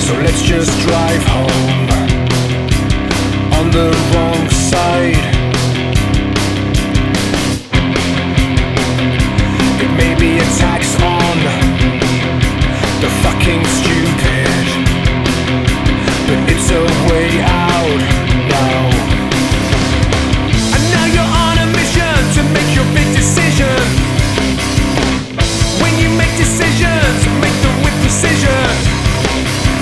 So let's just drive home on the wrong